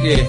Yeah.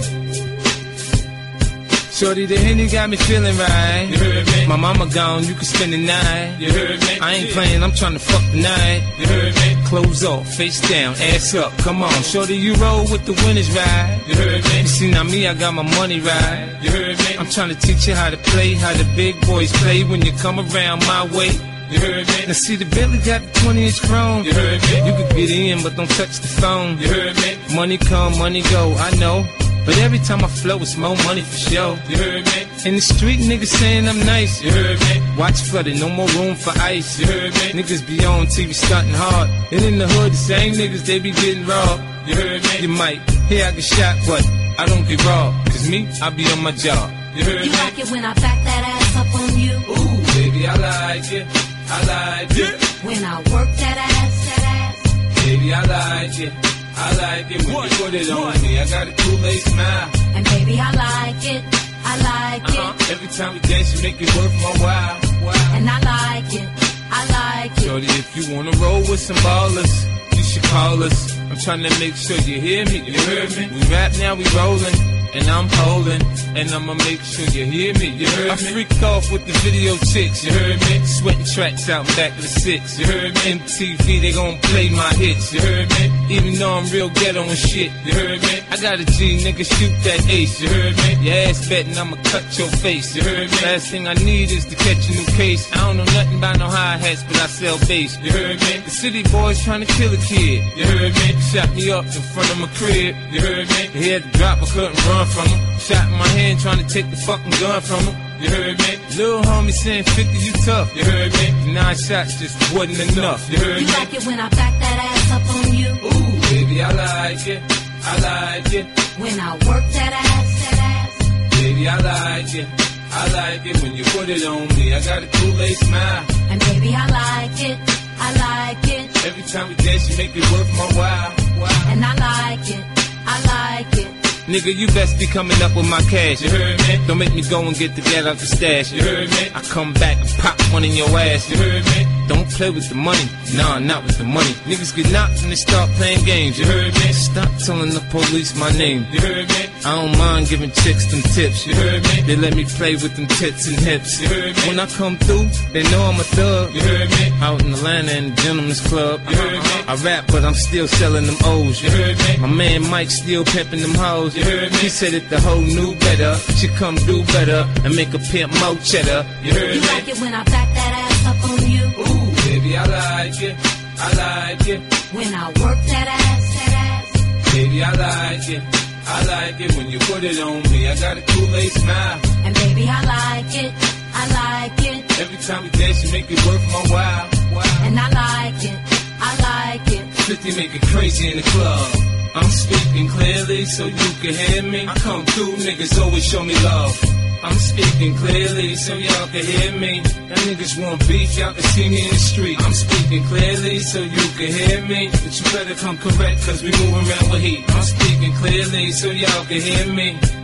Shorty, the Henny got me feeling right. You heard me? My mama gone, you can spend the night. You heard me? I ain't playing, I'm trying to fuck the night. You heard me? Clothes off, face down, ass up, come on. Shorty, you roll with the winners right. You heard me? You see, now me, I got my money right. You heard me? I'm trying to teach you how to play, how the big boys play when you come around my way. You heard me? Now see, the Billy got the 20-inch chrome. You heard me? You could get in, but don't touch the phone. You heard me? Money come, money go, I know. But every time I flow, it's more money for sure. You heard me? In the street, niggas saying I'm nice. You heard me? Watch flooded, no more room for ice. You heard me? Niggas be on TV stunting hard. And in the hood, the same niggas, they be getting robbed. You heard me? You might hear I get shot, but I don't get robbed. Cause me, I be on my job. You heard You me? like it when I back that ass up on you? Ooh, baby, I like it. I like it. When I work that ass. Baby, I like it. I like it when you put it on me. I got a Kool-Aid smile. And baby, I like it. I like it. Every time we dance, you make it worth my while. And I like it. I like it. Shorty, if you wanna roll with some ballers, you should call us. I'm trying to make sure you hear me. You heard me? We rap now, we rolling. And I'm holding, and I'ma make sure you hear me. You heard I me? freak off with the video chicks. You heard me? Sweating tracks out back of the six. You heard me? MTV, they gon' play my hits. You heard me? Even though I'm real ghetto and shit. You heard me? I got a G, nigga, shoot that ace. You heard me? Your ass betting I'ma cut your face. You heard me? Last thing I need is to catch a new case. I don't know nothing about no hi-hats, but I sell bass. You heard me? The city boys trying to kill a kid. You heard me? Shot me up in front of my crib. You heard me? He had to drop, I couldn't run from him. Shot in my hand trying to take the fucking gun from him. You heard me? Little homie saying 50, you tough. You heard me? 9 shots just wasn't enough. You heard You me? like it when I back that ass up on you? Ooh, baby, I like it. I like it. When I work that ass. Baby, I like it. I like it when you put it on me. I got a Kool-Aid smile. And baby, I like it. I like it. Every time we dance, you make it worth my while. And I like it. I like it. Nigga, you best be coming up with my cash. You heard me? Don't make me go and get the gat out the stash. You heard me? I come back and pop one in your ass. You heard me? Don't play with the money. Nah, not with the money. Niggas get knocked and they start playing games. You heard me? Stop telling the police my name. You heard me? I don't mind giving chicks them tips. You heard me? They let me play with them tits and hips. You heard me? When I come through, they know I'm a thug. You heard me? Out in Atlanta in the gentleman's club. You heard me? I rap, but I'm still selling them O's. You heard me? My man Mike still pimping them hoes. You heard me? He said that the hoe knew better. She come do better and make a pimp more cheddar. You heard You me? like it when I back that ass up on you? Ooh, baby, I like it. I like it. When I work that ass. Baby, I like it. I like it when you put it on me. I got a Kool-Aid smile. And baby, I like it. I like it. Every time we dance, you make it worth my while. And I like it. I like it. 50 make it crazy in the club. I'm speaking clearly so you can hear me. I come through, niggas always show me love. I'm speaking clearly so y'all can hear me. That niggas want beef, y'all can see me in the street. I'm speaking clearly so you can hear me. But you better come correct cause we move around with heat. I'm speaking clearly so y'all can hear me.